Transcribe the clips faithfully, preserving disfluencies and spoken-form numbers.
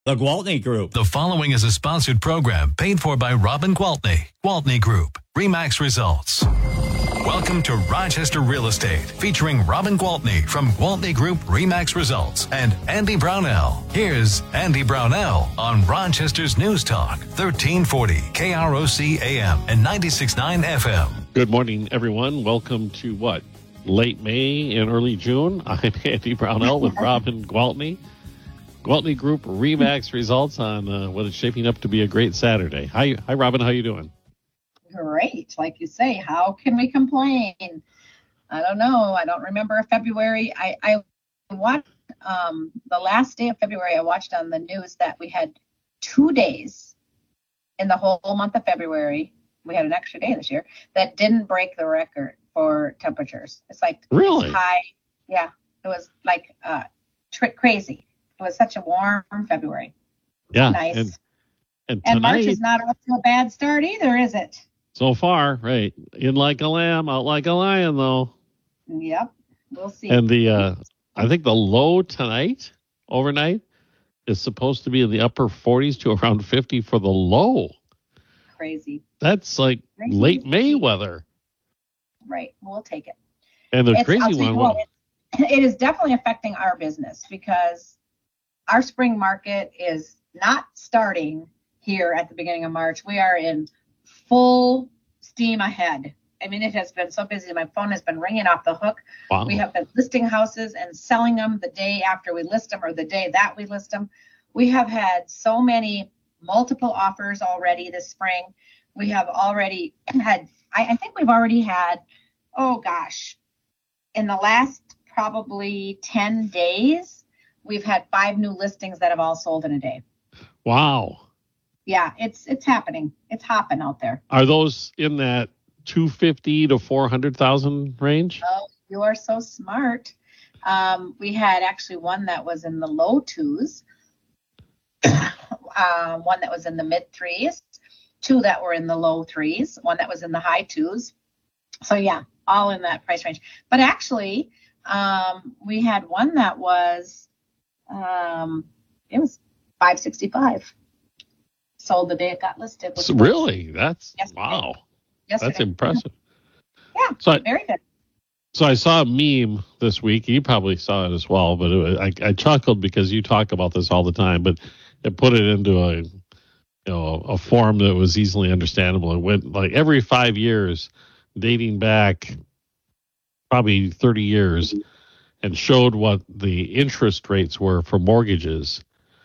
The Gwaltney Group. The following is a sponsored program paid for by Robin Gwaltney. Gwaltney Group. RE/MAX Results. Welcome to Rochester Real Estate, featuring Robin Gwaltney from Gwaltney Group RE/MAX Results and Andy Brownell. Here's Andy Brownell on Rochester's News Talk, thirteen forty K R O C A M and ninety-six point nine F M. Good morning, everyone. Welcome to what? Late May and early June. I'm Andy Brownell with Robin Gwaltney. Gwaltney Group RE/MAX Results on uh, what is shaping up to be a great Saturday. Hi, hi, Robin. How you doing? Great. Like you say, how can we complain? I don't know. I don't remember February. I, I watched um, the last day of February. I watched on the news that we had two days in the whole month of February. We had an extra day this year that didn't break the record for temperatures. It's like really high. Yeah, it was like uh, tri- crazy. It was such a warm February. Yeah. Nice. And, and, and tonight, March is not off to a bad start either, is it? So far, right. In like a lamb, out like a lion, though. Yep. We'll see. And the, uh, I think the low tonight, overnight, is supposed to be in the upper forties to around fifty for the low. Crazy. That's like Crazy. Late May weather. Right. We'll take it. And the It's, crazy I'll tell you one what, was, it, it is definitely affecting our business because our spring market is not starting here at the beginning of March. We are in full steam ahead. I mean, it has been so busy. My phone has been ringing off the hook. wow. We have been listing houses and selling them the day after we list them or the day that we list them. We have had so many multiple offers already this spring. We have already had, I, I think we've already had, oh gosh, in the last probably ten days, we've had five new listings that have all sold in a day. Wow. Yeah, it's it's happening. It's hopping out there. Are those in that two hundred fifty to four hundred thousand range? Oh, you are so smart. Um, we had actually one that was in the low twos, uh, one that was in the mid threes, two that were in the low threes, one that was in the high twos. So yeah, all in that price range. But actually, um, we had one that was, um, it was five sixty-five. Sold the day it got listed. So really? That's, yesterday. wow. Yesterday. That's impressive. Yeah, so I, very good. So I saw a meme this week. You probably saw it as well, but it, I, I chuckled because you talk about this all the time, but it put it into a, you know, a form that was easily understandable. It went like every five years, dating back probably thirty years, and showed what the interest rates were for mortgages.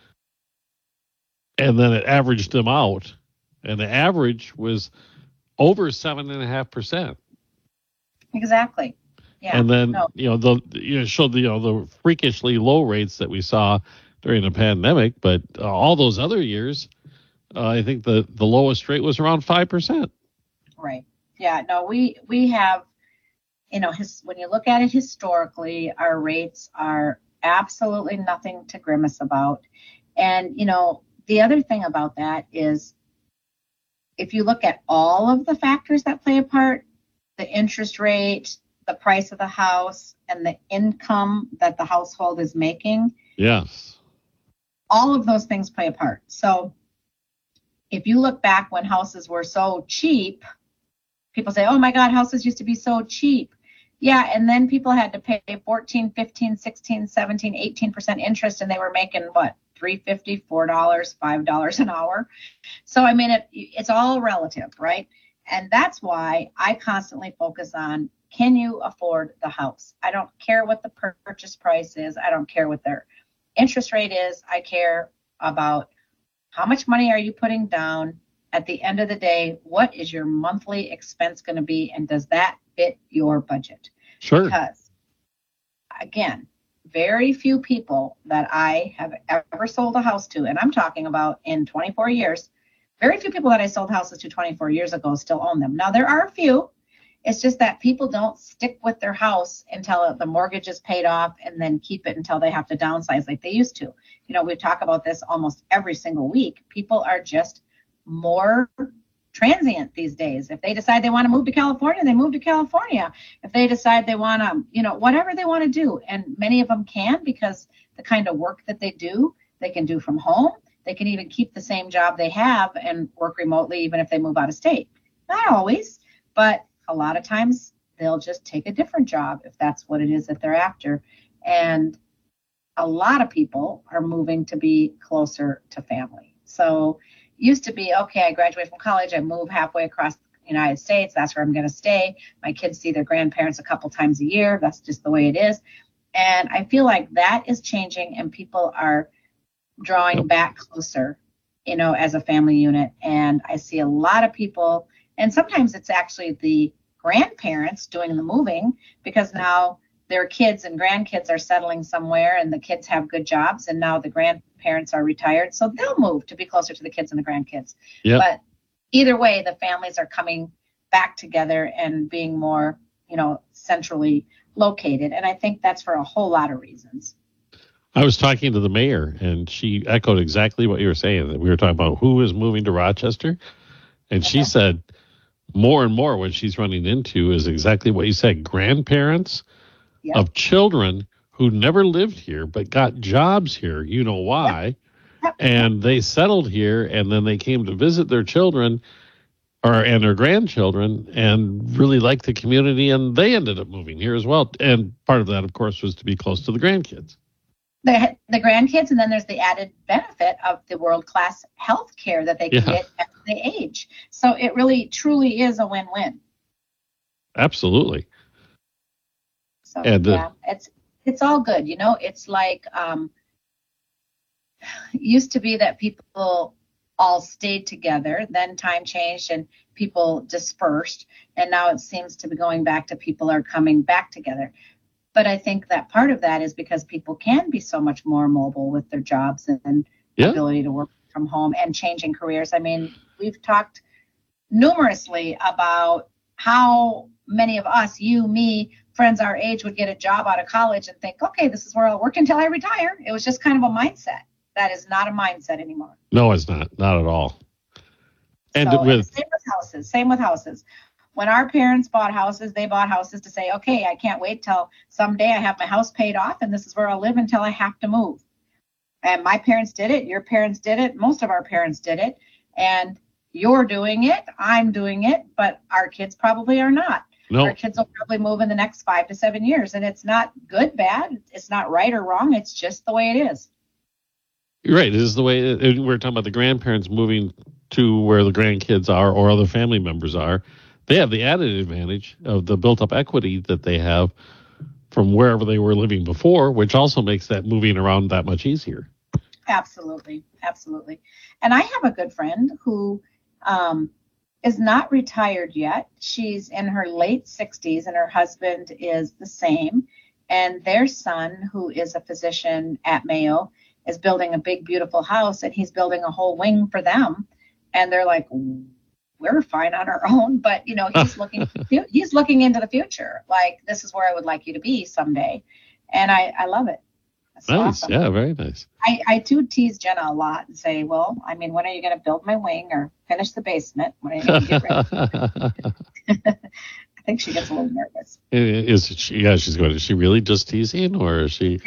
And then it averaged them out, and the average was over seven and a half percent. Exactly. Yeah. And then no. you know the you know showed the you know the freakishly low rates that we saw during the pandemic, but uh, all those other years, uh, I think the the lowest rate was around five percent. Right. Yeah. No, we we have, you know, his, when you look at it historically, our rates are absolutely nothing to grimace about, and you know. The other thing about that is if you look at all of the factors that play a part, the interest rate, the price of the house, and the income that the household is making. Yes. All of those things play a part. So if you look back when houses were so cheap, people say, oh my God, houses used to be so cheap. Yeah, and then people had to pay fourteen, fifteen, sixteen, seventeen, eighteen percent interest, and they were making what? three dollars and fifty cents, four dollars, five dollars an hour. So, I mean, it, it's all relative, right? And that's why I constantly focus on, can you afford the house? I don't care what the purchase price is. I don't care what their interest rate is. I care about how much money are you putting down. At the end of the day, what is your monthly expense going to be? And does that fit your budget? Sure. Because, again, very few people that I have ever sold a house to, and I'm talking about in twenty-four years, very few people that I sold houses to twenty-four years ago still own them. Now, there are a few. It's just that people don't stick with their house until the mortgage is paid off and then keep it until they have to downsize like they used to. You know, we talk about this almost every single week. People are just more transient these days. If they decide they want to move to California, they move to California. If they decide they want to, you know, whatever they want to do. And many of them can, because the kind of work that they do, they can do from home. they can even keep the same job they have and work remotely even if they move out of state. Not always, but a lot of times they'll just take a different job if that's what it is that they're after. And a lot of people are moving to be closer to family. So it used to be, okay, I graduate from college, I move halfway across the United States, that's where I'm going to stay. My kids see their grandparents a couple times a year. That's just the way it is. And I feel like that is changing, and people are drawing back closer, you know, as a family unit. And I see a lot of people, and sometimes it's actually the grandparents doing the moving, because now their kids and grandkids are settling somewhere and the kids have good jobs, and now the grandparents are retired. So they'll move to be closer to the kids and the grandkids. Yep. But either way, the families are coming back together and being more, you know, centrally located. And I think that's for a whole lot of reasons. I was talking to the mayor, and she echoed exactly what you were saying. That we were talking about who is moving to Rochester, and she uh-huh. said more and more what she's running into is exactly what you said: grandparents yep. of children who never lived here but got jobs here. You know why? Yep. Yep. And they settled here, and then they came to visit their children or and their grandchildren, and really liked the community, and they ended up moving here as well. And part of that, of course, was to be close to the grandkids. The, the grandkids, and then there's the added benefit of the world-class health care that they can yeah. get as they age. So it really, truly is a win-win. Absolutely. So, and, uh, yeah, it's it's all good. You know, it's like um, it used to be that people all stayed together. Then time changed and people dispersed. And now it seems to be going back to people are coming back together. But I think that part of that is because people can be so much more mobile with their jobs and yeah. ability to work from home and changing careers. I mean, we've talked numerously about how many of us, you, me, friends our age, would get a job out of college and think, okay, this is where I'll work until I retire. It was just kind of a mindset. That is not a mindset anymore. No, it's not. Not at all. And so, with and same with houses. Same with houses. When our parents bought houses, they bought houses to say, okay, I can't wait till someday I have my house paid off, and this is where I'll live until I have to move. And my parents did it. Your parents did it. Most of our parents did it. And you're doing it. I'm doing it. But our kids probably are not. No. Our kids will probably move in the next five to seven years. And it's not good, bad. It's not right or wrong. It's just the way it is. Right. This is the way it, we're talking about the grandparents moving to where the grandkids are or other family members are. They have the added advantage of the built-up equity that they have from wherever they were living before, which also makes that moving around that much easier. Absolutely. Absolutely. And I have a good friend who um, is not retired yet. She's in her late sixties, and her husband is the same. And their son, who is a physician at Mayo, is building a big, beautiful house, and he's building a whole wing for them. And they're like, we're fine on our own, but you know, he's looking, he's looking into the future. Like, this is where I would like you to be someday. And I, I love it. That's nice. Awesome. Yeah. Very nice. I, I do tease Jenna a lot and say, well, I mean, when are you going to build my wing or finish the basement? When are you going to get ready? I think she gets a little nervous. Is she, yeah, she's going, is she really just teasing, or is she?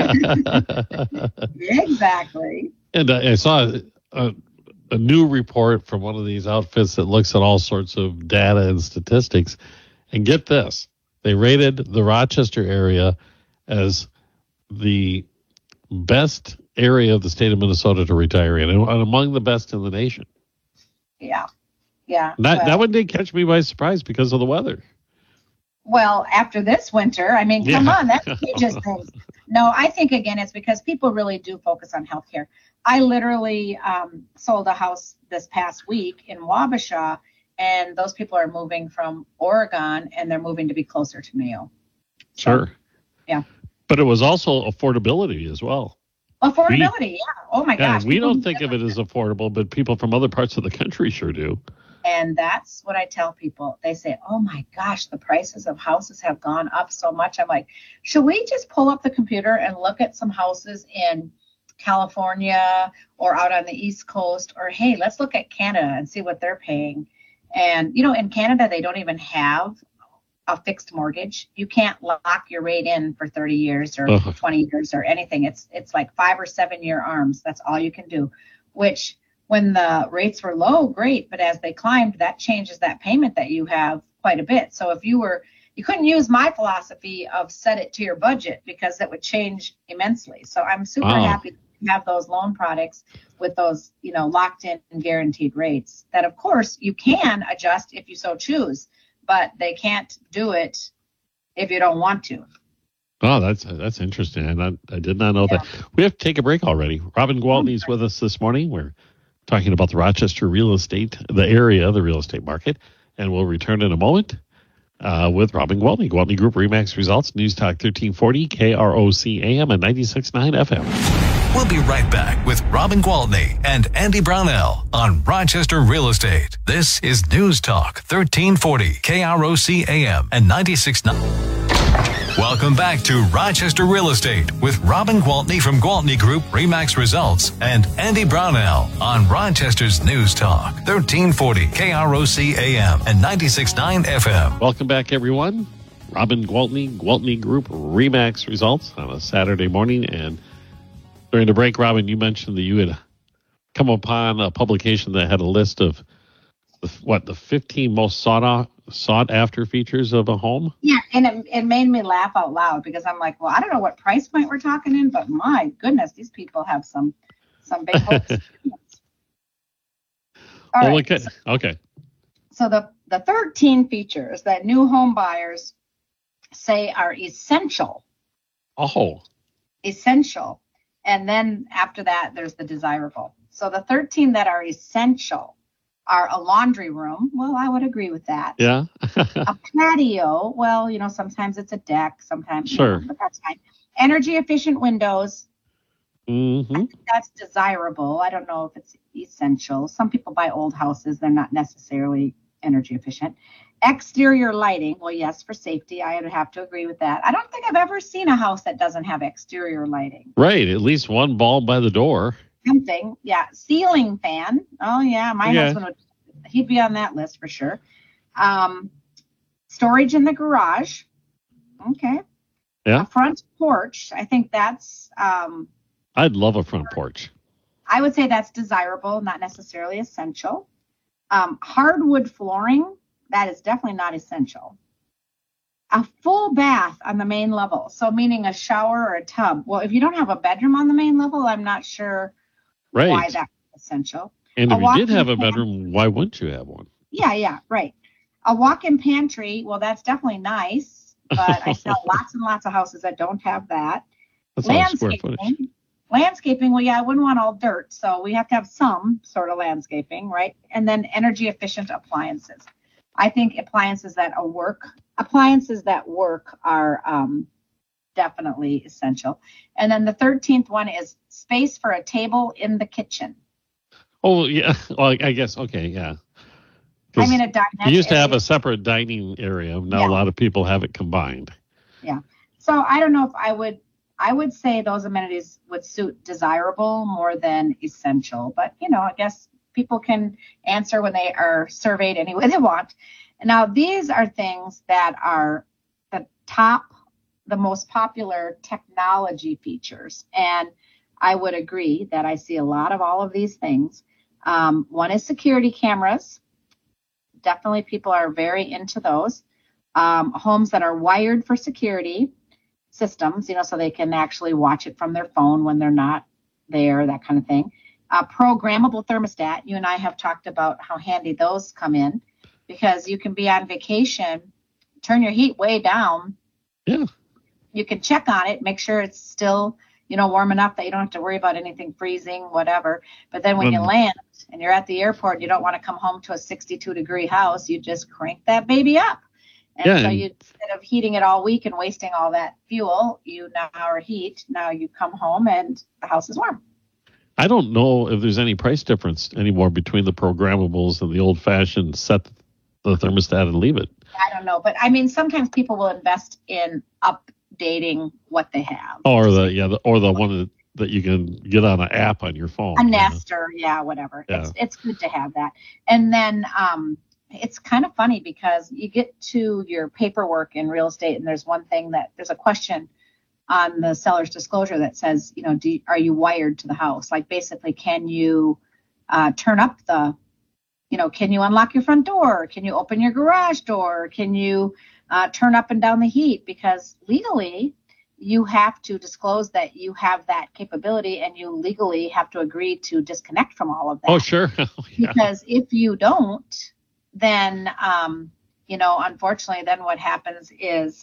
Yeah. Exactly. And uh, I saw a, a new report from one of these outfits that looks at all sorts of data and statistics. And get this, they rated the Rochester area as the best area of the state of Minnesota to retire in, and among the best in the nation. Yeah. Yeah. That, well, that one did catch me by surprise because of the weather. Well, after this winter, I mean, come yeah. on, that changes things. No, I think, again, it's because people really do focus on healthcare. I literally um, sold a house this past week in Wabasha, and those people are moving from Oregon, and they're moving to be closer to Mayo. Sure. So, yeah. But it was also affordability as well. Affordability, we, yeah. Oh, my yeah, gosh. We don't think of it as affordable, but people from other parts of the country sure do. And that's what I tell people. They say, oh, my gosh, the prices of houses have gone up so much. I'm like, should we just pull up the computer and look at some houses in California or out on the East Coast? Or, hey, let's look at Canada and see what they're paying. And, you know, in Canada, they don't even have a fixed mortgage. You can't lock your rate in for thirty years or uh-huh. twenty years or anything. It's it's like five or seven year arms. That's all you can do. which when the rates were low, great, but as they climbed, that changes that payment that you have quite a bit. So if you were, you couldn't use my philosophy of set it to your budget because that would change immensely. So I'm super Wow. happy to have those loan products with those, you know, locked in and guaranteed rates that, of course, you can adjust if you so choose, but they can't do it if you don't want to. Oh, that's that's interesting. And I, I did not know Yeah. that. We have to take a break already. Robin Gwaltney's with us this morning. We're talking about the Rochester real estate, the area, the real estate market, and we'll return in a moment uh, with Robin Gwaltney. Gwaltney Group Remax Results, News Talk thirteen forty, K R O C A M and ninety-six point nine F M. We'll be right back with Robin Gwaltney and Andy Brownell on Rochester Real Estate. This is News Talk thirteen forty, K R O C A M and ninety-six point nine. Welcome back to Rochester Real Estate with Robin Gwaltney from Gwaltney Group Remax Results and Andy Brownell on Rochester's News Talk thirteen forty, K R O C A M and ninety-six point nine F M. Welcome back, everyone. Robin Gwaltney, Gwaltney Group Remax Results on a Saturday morning. And during the break, Robin, you mentioned that you had come upon a publication that had a list of the, what, the fifteen most sought out, sought after features of a home. Yeah, and it, it made me laugh out loud because I'm like, well, I don't know what price point we're talking in, but my goodness, these people have some some big hopes. All Well, right, okay. so, okay. so the, the thirteen features that new home buyers say are essential, Oh, essential, and then after that, there's the desirable. So the thirteen that are essential are a laundry room. Well, I would agree with that. yeah. A patio. Well, you know, sometimes it's a deck, sometimes Sure. no, but that's fine. Energy efficient windows. hmm That's desirable. I don't know if it's essential. Some people buy old houses. They're not necessarily energy efficient. Exterior lighting. Well, yes, for safety. I would have to agree with that. I don't think I've ever seen a house that doesn't have exterior lighting. Right. At least one bulb by the door. Something. Yeah. Ceiling fan. Oh, yeah. My Yeah. husband would, he'd be on that list for sure. Um, storage in the garage. Okay. Yeah. A front porch. I think that's, um, I'd love a front porch. I would say that's desirable, not necessarily essential. Um, hardwood flooring. That is definitely not essential. A full bath on the main level. So meaning a shower or a tub. Well, if you don't have a bedroom on the main level, I'm not sure Right. why that's essential. And a if you did walk-in have a pan- bedroom, why wouldn't you have one? Yeah, yeah, right. A walk-in pantry. Well, that's definitely nice, but I saw lots and lots of houses that don't have that. That's all square footage. Landscaping. Landscaping, well, yeah, I wouldn't want all dirt, so we have to have some sort of landscaping, right? And then energy efficient appliances. I think appliances that are work, appliances that work are um, definitely essential. And then the thirteenth one is space for a table in the kitchen. Oh, yeah. Well, I guess, okay, yeah. I 'Cause mean, a dinette you used to have area. a separate dining area. Now Yeah. a lot of people have it combined. So I don't know if I would, I would say those amenities would suit desirable more than essential. But, you know, I guess people can answer when they are surveyed any way they want. And now these are things that are the top, the most popular technology features. And I would agree that I see a lot of all of these things. Um, one is security cameras. Definitely people are very into those. Um, homes that are wired for security systems, you know, so they can actually watch it from their phone when they're not there, that kind of thing. Uh, programmable thermostat. You and I have talked about how handy those come in because you can be on vacation, turn your heat way down. Yeah. You can check on it, make sure it's still, you know, warm enough that you don't have to worry about anything freezing, whatever. But then when you Um, land and you're at the airport, you don't want to come home to a sixty-two degree house. You just crank that baby up. And Yeah, so and- you, instead of heating it all week and wasting all that fuel, you now are heat. Now you come home and the house is warm. I don't know if there's any price difference anymore between the programmables and the old-fashioned set the thermostat and leave it. I don't know. But I mean, sometimes people will invest in updating what they have. Or the yeah, the, or the one that, that you can get on an app on your phone. A you know? Nest or, yeah, whatever. Yeah. It's it's good to have that. And then um, it's kind of funny because you get to your paperwork in real estate and there's one thing that there's a question on the seller's disclosure that says, you know, do are you wired to the house? Like basically, can you uh, turn up the, you know, can you unlock your front door? Can you open your garage door? Can you uh, turn up and down the heat? Because legally, you have to disclose that you have that capability, and you legally have to agree to disconnect from all of that. Oh, sure. Oh, yeah. Because if you don't, then, um, you know, unfortunately, then what happens is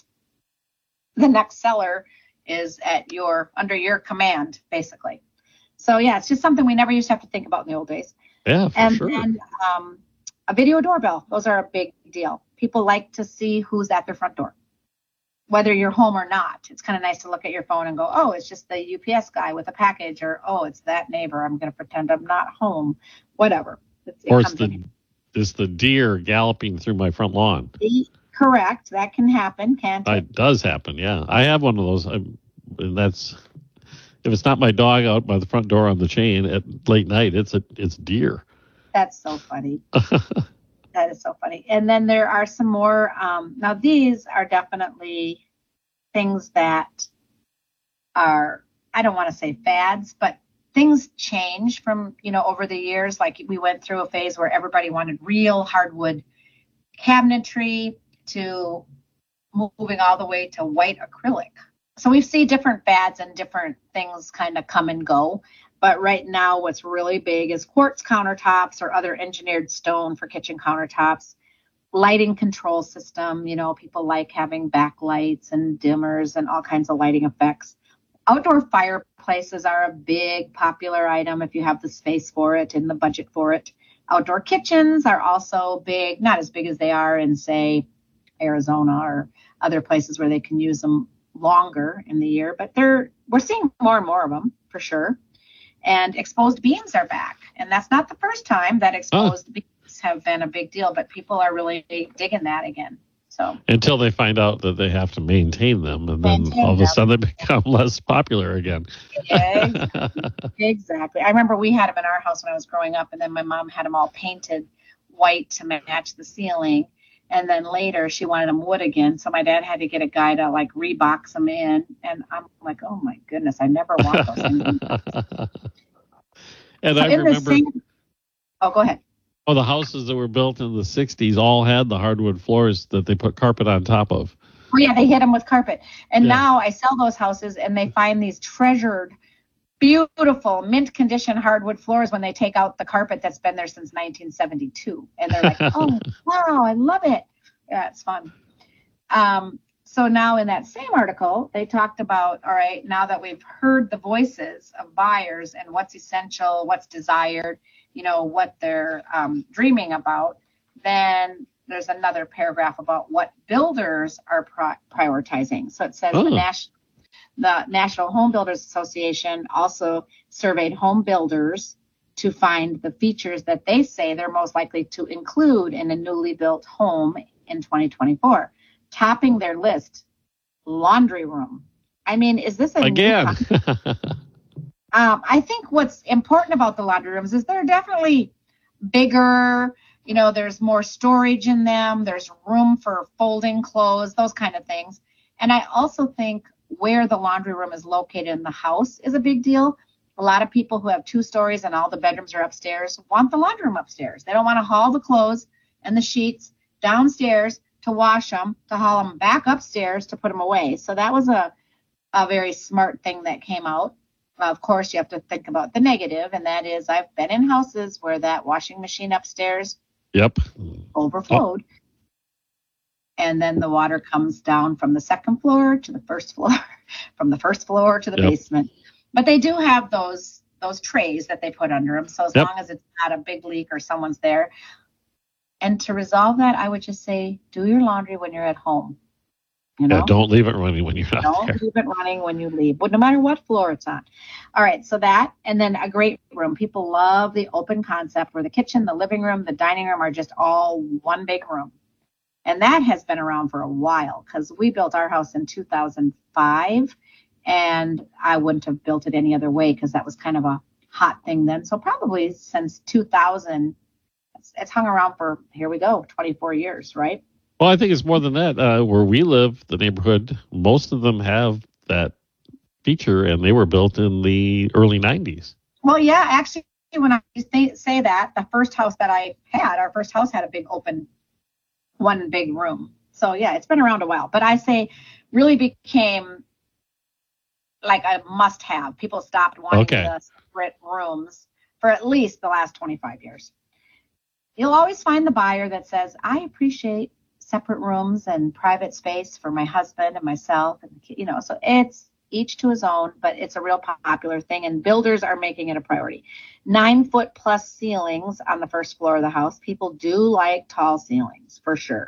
the next seller is at your, under your command, basically. So yeah, it's just something we never used to have to think about in the old days. Yeah, for and sure. then um, a video doorbell. Those are a big deal. People like to see who's at their front door, whether you're home or not. It's kind of nice to look at your phone and go, oh, it's just the U P S guy with a package, or, oh, it's that neighbor. I'm going to pretend I'm not home, whatever. It's, it or it's comes the, in. it's the deer galloping through my front lawn. Correct. That can happen, can't it? It does happen, yeah. I have one of those. I'm, and that's, if it's not my dog out by the front door on the chain at late night, it's a it's deer. That's so funny. That is so funny. And then there are some more. Um, now, these are definitely things that are, I don't want to say fads, but things change from, you know, over the years. Like we went through a phase where everybody wanted real hardwood cabinetry to moving all the way to white acrylic. So we see different fads and different things kind of come and go. But right now, what's really big is quartz countertops or other engineered stone for kitchen countertops. Lighting control system, you know, people like having backlights and dimmers and all kinds of lighting effects. Outdoor fireplaces are a big popular item if you have the space for it and the budget for it. Outdoor kitchens are also big, not as big as they are in, say, Arizona or other places where they can use them longer in the year, but they're we're seeing more and more of them for sure. And exposed beams are back, and that's not the first time that exposed oh. beams have been a big deal, but people are really digging that again. So until they find out that they have to maintain them, and then maintain all of a them. sudden they become less popular again. Yeah, exactly. Exactly. I remember we had them in our house when I was growing up, and then my mom had them all painted white to match the ceiling. And then later she wanted them wood again. So my dad had to get a guy to like rebox them in. And I'm like, oh my goodness, I never want those things. And so I remember. Same, oh, go ahead. Oh, the houses that were built in the sixties all had the hardwood floors that they put carpet on top of. Oh, yeah, they hit them with carpet. And yeah. now I sell those houses and they find these treasured, beautiful, mint condition hardwood floors when they take out the carpet that's been there since nineteen seventy-two. And they're like, oh, wow, I love it. Yeah, it's fun. Um, so now in that same article, they talked about, all right, now that we've heard the voices of buyers and what's essential, what's desired, you know, what they're um, dreaming about, then there's another paragraph about what builders are pri- prioritizing. So it says oh. the national The National Home Builders Association also surveyed home builders to find the features that they say they're most likely to include in a newly built home in twenty twenty-four. Topping their list, laundry room. I mean, is this a again? um, I think what's important about the laundry rooms is they're definitely bigger. You know, there's more storage in them. There's room for folding clothes, those kind of things. And I also think where the laundry room is located in the house is a big deal. A lot of people who have two stories and all the bedrooms are upstairs want the laundry room upstairs. They don't want to haul the clothes and the sheets downstairs to wash them, to haul them back upstairs to put them away. So that was a, a very smart thing that came out. Of course, you have to think about the negative, and that is I've been in houses where that washing machine upstairs yep. overflowed. Oh. And then the water comes down from the second floor to the first floor, from the first floor to the yep. basement. But they do have those those trays that they put under them. So as yep. long as it's not a big leak or someone's there. And to resolve that, I would just say, do your laundry when you're at home. You know? Yeah, don't leave it running when you're not don't there. Don't leave it running when you leave, but no matter what floor it's on. All right, so that, and then a great room. People love the open concept where the kitchen, the living room, the dining room are just all one big room. And that has been around for a while because we built our house in two thousand five, and I wouldn't have built it any other way because that was kind of a hot thing then. So probably since two thousand, it's, it's hung around for, here we go, twenty-four years, right? Well, I think it's more than that. Uh, where we live, the neighborhood, most of them have that feature, and they were built in the early nineties. Well, yeah, actually, when I say, say that, the first house that I had, our first house had a big open, one big room. So yeah, it's been around a while. But I say really became like a must-have. People stopped wanting Okay. the separate rooms for at least the last twenty-five years. You'll always find the buyer that says, I appreciate separate rooms and private space for my husband and myself. And, you know, so it's each to his own, but it's a real popular thing. And builders are making it a priority. Nine foot plus ceilings on the first floor of the house. People do like tall ceilings for sure.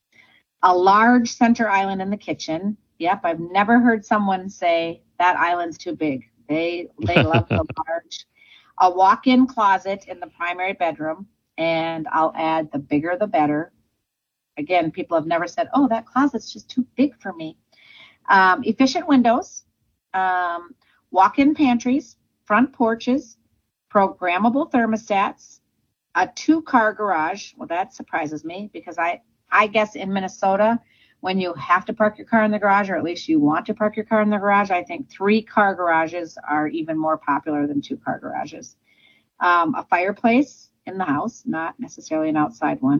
A large center island in the kitchen. Yep, I've never heard someone say that island's too big. They they love the large. A walk-in closet in the primary bedroom, and I'll add the bigger the better. Again, people have never said, oh, that closet's just too big for me. Um, efficient windows, um, walk-in pantries, front porches, programmable thermostats, a two-car garage. Well, that surprises me because I, I guess in Minnesota, when you have to park your car in the garage, or at least you want to park your car in the garage, I think three-car garages are even more popular than two-car garages. Um, a fireplace in the house, not necessarily an outside one,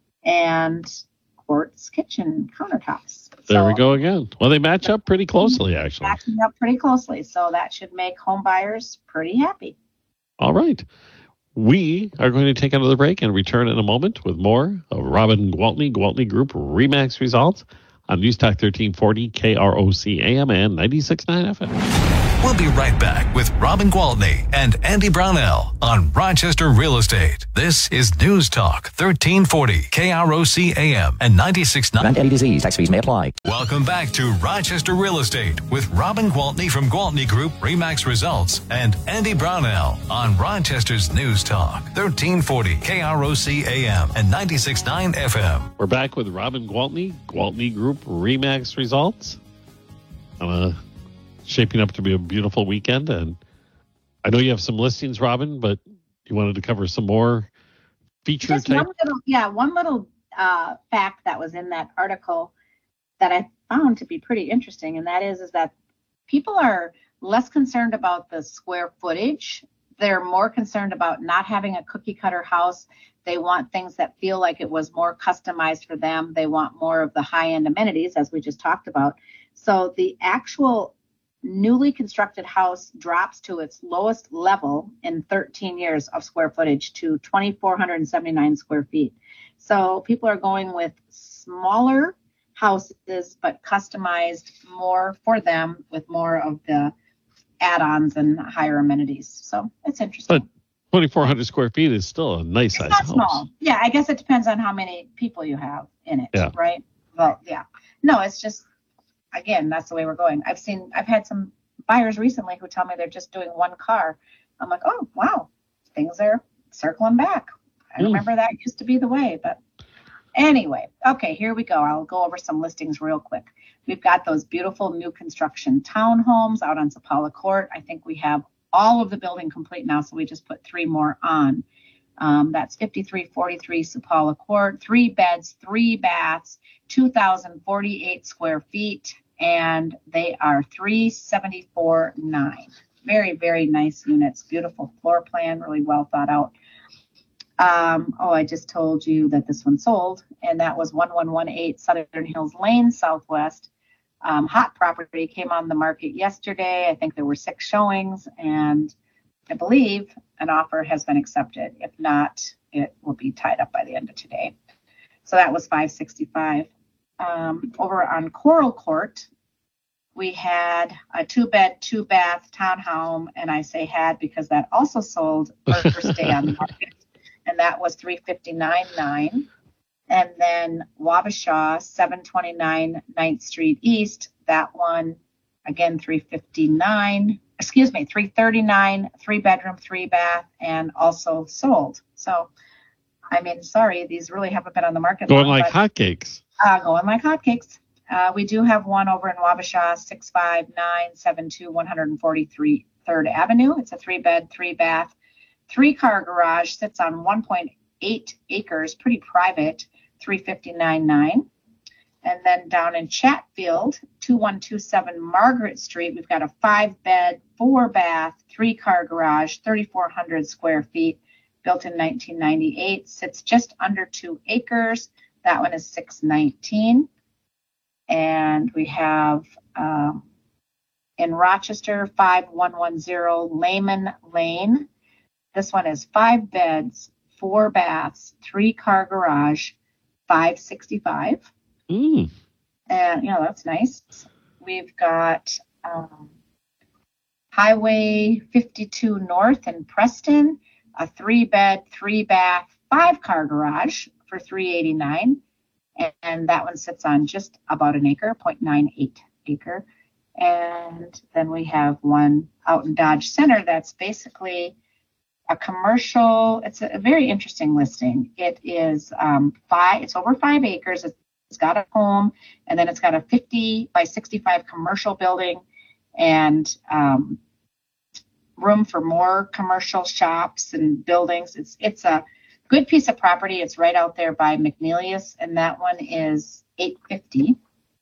and quartz kitchen countertops. There so, we go again. Well, they match up pretty closely, actually. Matching up pretty closely, so that should make home buyers pretty happy. All right. We are going to take another break and return in a moment with more of Robin Gwaltney, Gwaltney Group RE/MAX results on News Talk thirteen forty, K R O C A M and ninety-six point nine F M. We'll be right back with Robin Gwaltney and Andy Brownell on Rochester Real Estate. This is News Talk thirteen forty, K R O C A M and ninety-six point nine. Prevent any disease. Tax fees may apply. Welcome back to Rochester Real Estate with Robin Gwaltney from Gwaltney Group RE/MAX Results and Andy Brownell on Rochester's News Talk thirteen forty, K R O C A M and ninety-six point nine F M. We're back with Robin Gwaltney, Gwaltney Group RE/MAX Results. Uh, shaping up to be a beautiful weekend, and I know you have some listings, Robin, but you wanted to cover some more feature Just type. one little, yeah, one little uh, fact that was in that article that I found to be pretty interesting, and that is, is that people are less concerned about the square footage. They're more concerned about not having a cookie cutter house. They want things that feel like it was more customized for them. They want more of the high end amenities, as we just talked about. So the actual newly constructed house drops to its lowest level in thirteen years of square footage to two thousand four hundred seventy-nine square feet. So people are going with smaller houses, but customized more for them with more of the add-ons and higher amenities. So it's interesting. But twenty-four hundred square feet is still a nice It's size not house. small. Yeah, I guess it depends on how many people you have in it, Yeah. right? Well, yeah. No, it's just, again, that's the way we're going. I've seen, I've had some buyers recently who tell me they're just doing one car. I'm like, oh, wow, things are circling back. I Mm. remember that used to be the way, but anyway, okay, here we go. I'll go over some listings real quick. We've got those beautiful new construction townhomes out on Sapala Court. I think we have all of the building complete now, so we just put three more on. Um, that's fifty-three forty-three Sapala Court, three beds, three baths, two thousand forty-eight square feet, and they are three seventy-four nine. Very, very nice units. Beautiful floor plan, really well thought out. Um, oh, I just told you that this one sold, and that was one one one eight Southern Hills Lane, Southwest. Um, hot property came on the market yesterday. I think there were six showings, and I believe an offer has been accepted. If not, it will be tied up by the end of today. So that was five sixty-five. Um, over on Coral Court, we had a two-bed, two-bath townhome, and I say had because that also sold first day on the market, and that was three fifty-nine nine. And then Wabasha, seven twenty-nine ninth Street East, that one, again, three fifty-nine, excuse me, three thirty-nine, three bedroom, three bath, and also sold. So, I mean, sorry, these really haven't been on the market Going long, like but, hotcakes. uh, going like hotcakes. Uh, we do have one over in Wabasha, six five nine seven two one forty-three third Avenue. It's a three bed, three bath, three car garage, sits on one point eight acres, pretty private, three fifty-nine nine. And then down in Chatfield, two one two seven Margaret Street, we've got a five-bed, four-bath, three-car garage, thirty-four hundred square feet, built in nineteen ninety-eight, sits just under two acres. That one is six nineteen. And we have um, in Rochester, five one one zero Lehman Lane. This one is five beds, four baths, three-car garage, five sixty-five. Mm. And, you know, that's nice. We've got um, Highway fifty-two North in Preston, a three-bed, three-bath, five-car garage for three eighty-nine. And, and that one sits on just about an acre, zero point nine eight acre. And then we have one out in Dodge Center that's basically a commercial. It's a, a very interesting listing. It is um, five, it's over five acres. It's It's got a home, and then it's got a fifty by sixty-five commercial building and um, room for more commercial shops and buildings. It's it's a good piece of property. It's right out there by McNeelius, and that one is eight fifty.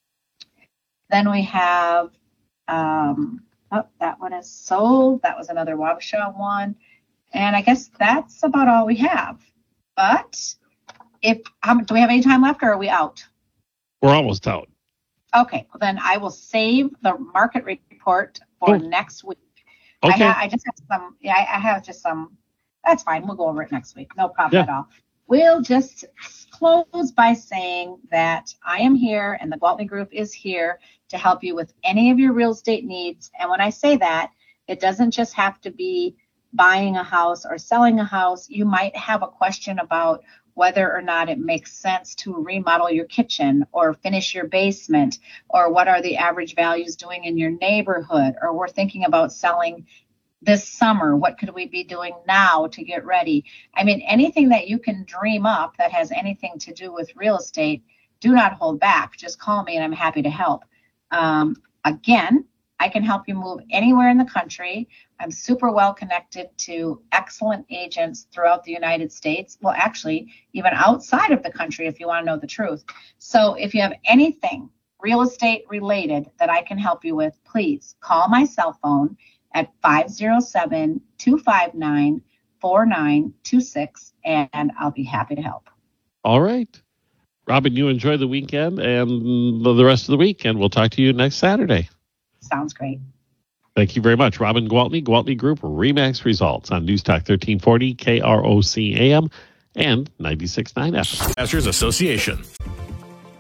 Then we have, um, oh, that one is sold. That was another Wabasha one. And I guess that's about all we have. But if um, do we have any time left, or are we out? We're almost out. Okay, well then I will save the market report for oh. next week. Okay. I, ha- I just have some, yeah, I, I have just some, that's fine. We'll go over it next week. No problem yeah. at all. We'll just close by saying that I am here and the Gwaltney Group is here to help you with any of your real estate needs. And when I say that, it doesn't just have to be buying a house or selling a house. You might have a question about whether or not it makes sense to remodel your kitchen or finish your basement, or what are the average values doing in your neighborhood, or we're thinking about selling this summer. What could we be doing now to get ready? I mean, anything that you can dream up that has anything to do with real estate, do not hold back. Just call me and I'm happy to help. Um, again, I can help you move anywhere in the country. I'm super well connected to excellent agents throughout the United States. Well, actually, even outside of the country, if you want to know the truth. So if you have anything real estate related that I can help you with, please call my cell phone at five oh seven, two five nine, four nine two six, and I'll be happy to help. All right. Robin, you enjoy the weekend and the rest of the week, and we'll talk to you next Saturday. Sounds great. Thank you very much. Robin Gwaltney, Gwaltney Group, Remax Results on News Talk thirteen forty, K R O C A M, and ninety-six point nine F M. Association.